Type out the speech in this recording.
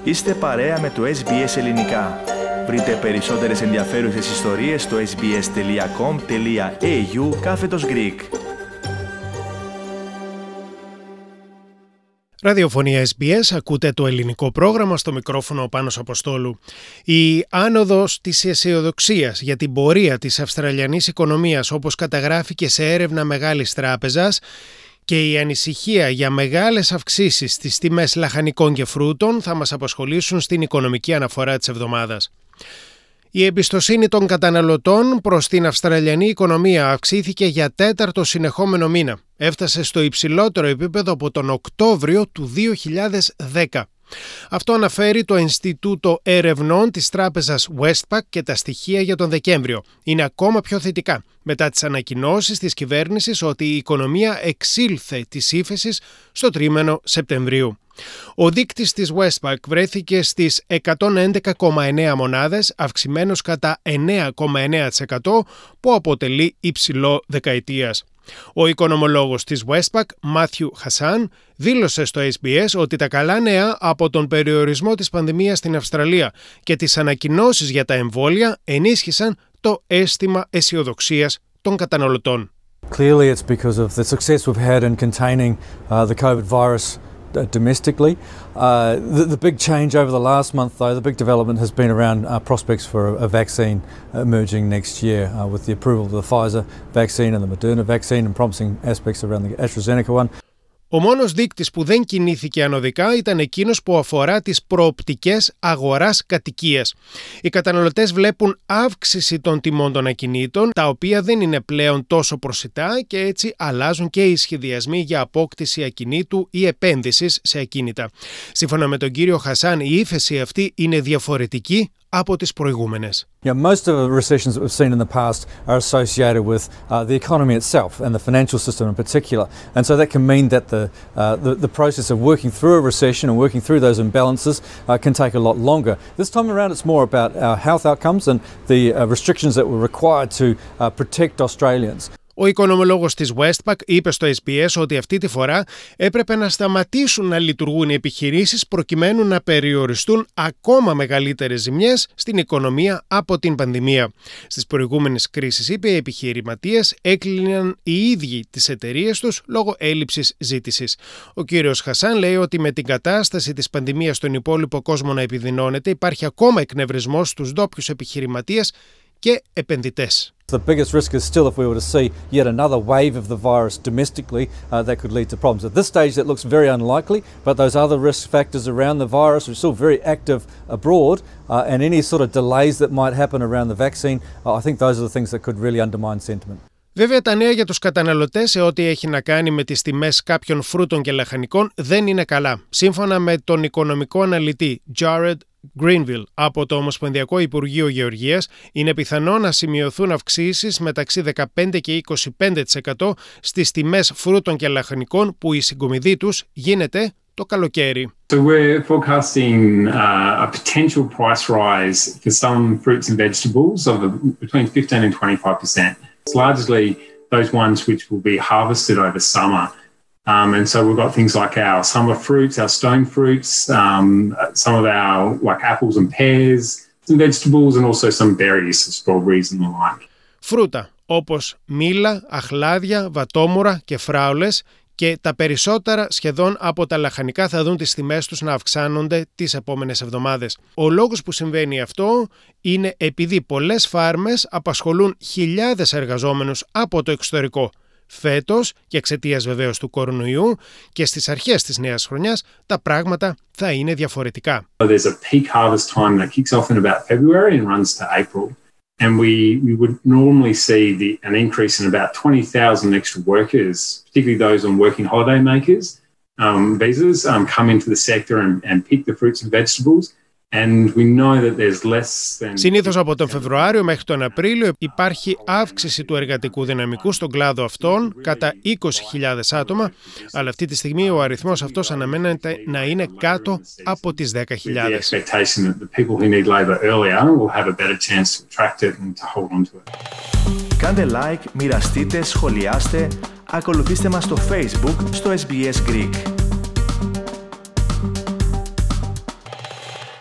Είστε παρέα με το SBS Ελληνικά. Βρείτε περισσότερες ενδιαφέρουσες ιστορίες στο sbs.com.au/Greek. Ραδιοφωνία SBS, ακούτε το ελληνικό πρόγραμμα, στο μικρόφωνο ο Πάνος Αποστόλου. Η άνοδος της αισιοδοξίας για την πορεία της Αυστραλιανής οικονομίας, όπως καταγράφηκε σε έρευνα μεγάλης τράπεζας, και η ανησυχία για μεγάλες αυξήσεις στις τιμές λαχανικών και φρούτων θα μας απασχολήσουν στην οικονομική αναφορά της εβδομάδας. Η εμπιστοσύνη των καταναλωτών προς την Αυστραλιανή οικονομία αυξήθηκε για τέταρτο συνεχόμενο μήνα. Έφτασε στο υψηλότερο επίπεδο από τον Οκτώβριο του 2010. Αυτό αναφέρει το Ινστιτούτο Ερευνών της τράπεζας Westpac και τα στοιχεία για τον Δεκέμβριο είναι ακόμα πιο θετικά μετά τις ανακοινώσεις της κυβέρνησης ότι η οικονομία εξήλθε της ύφεσης στο τρίμηνο Σεπτεμβρίου. Ο δείκτης της Westpac βρέθηκε στις 111,9 μονάδες, αυξημένος κατά 9,9% που αποτελεί υψηλό δεκαετίας. Ο οικονομολόγος της Westpac, Matthew Hassan, δήλωσε στο SBS ότι τα καλά νέα από τον περιορισμό της πανδημίας στην Αυστραλία και τις ανακοινώσεις για τα εμβόλια ενίσχυσαν το αίσθημα αισιοδοξίας των καταναλωτών. Clearly it's because of the success we've had in containing the COVID virus domestically. The big change over the last month, though, the big development has been around prospects for a vaccine emerging next year with the approval of the Pfizer vaccine and the Moderna vaccine and promising aspects around the AstraZeneca one. Ο μόνος δείκτης που δεν κινήθηκε ανωδικά ήταν εκείνος που αφορά τις προοπτικές αγοράς κατοικίας. Οι καταναλωτές βλέπουν αύξηση των τιμών των ακινήτων, τα οποία δεν είναι πλέον τόσο προσιτά και έτσι αλλάζουν και οι σχεδιασμοί για απόκτηση ακινήτου ή επένδυσης σε ακίνητα. Σύμφωνα με τον κύριο Χασάν, η ύφεση αυτή είναι διαφορετική από τις προηγούμενες. Yeah, most of the recessions that we've seen in the past are associated with the economy itself and the financial system in particular. And so that can mean that the process of working through a recession and working through those imbalances can take a lot longer. This time around it's more about our health outcomes and the restrictions that were required to protect Australians. Ο οικονομολόγος της Westpac είπε στο SBS ότι αυτή τη φορά έπρεπε να σταματήσουν να λειτουργούν οι επιχειρήσεις προκειμένου να περιοριστούν ακόμα μεγαλύτερες ζημιές στην οικονομία από την πανδημία. Στις προηγούμενες κρίσεις, είπε, οι επιχειρηματίες έκλειναν οι ίδιοι τις εταιρείες τους λόγω έλλειψης ζήτησης. Ο κύριος Χασάν λέει ότι με την κατάσταση της πανδημίας στον υπόλοιπο κόσμο να επιδεινώνεται, υπάρχει ακόμα εκνευρισμός στους ντόπιους επιχειρηματίες και επενδυτές. The biggest risk is still if we were to see yet another wave of the virus domestically, that could lead to problems. At this stage that looks very unlikely, but those other risk factors around the virus are still very active abroad, and any sort of delays that might happen around the vaccine, I think those are the things that could really undermine sentiment. Βέβαια, τα νέα για τους καταναλωτές σε ό,τι έχει να κάνει με τις τιμές κάποιων φρούτων και λαχανικών δεν είναι καλά. Σύμφωνα με τον οικονομικό αναλυτή Jared Greenville από το Ομοσπονδιακό Υπουργείο Γεωργίας, είναι πιθανό να σημειωθούν αυξήσεις μεταξύ 15% και 25% στις τιμές φρούτων και λαχανικών που η συγκομιδή τους γίνεται το καλοκαίρι. So we're forecasting a potential price rise for some fruits and vegetables of between 15 and 25%. It's largely those ones which will be harvested over summer. And so we've got things like our summer fruits, our stone fruits, some of our like apples and pears, some vegetables and also some berries, strawberries and the like. Φρούτα όπως μήλα, αχλάδια, βατόμουρα και φράουλες και τα περισσότερα σχεδόν από τα λαχανικά θα δουν τις τιμές τους να αυξάνονται τις επόμενες εβδομάδες. Ο λόγος που συμβαίνει αυτό είναι επειδή πολλές φάρμες απασχολούν χιλιάδες εργαζόμενους από το εξωτερικό. Φέτος, και εξαιτίας βεβαίως του κορονοϊού και στις αρχές της νέας χρονιάς, τα πράγματα θα είναι διαφορετικά. There's a peak harvest time that kicks off in about February and runs to April. And we would normally see an increase in about 20,000 extra workers, particularly those on working holiday makers visas, come into the sector and pick the fruits and vegetables. Συνήθως από τον Φεβρουάριο μέχρι τον Απρίλιο υπάρχει αύξηση του εργατικού δυναμικού στον κλάδο αυτών κατά 20.000 άτομα, αλλά αυτή τη στιγμή ο αριθμός αυτός αναμένεται να είναι κάτω από τις 10.000. Κάντε like, μοιραστείτε, σχολιάστε, ακολουθήστε μας στο Facebook στο SBS Greek.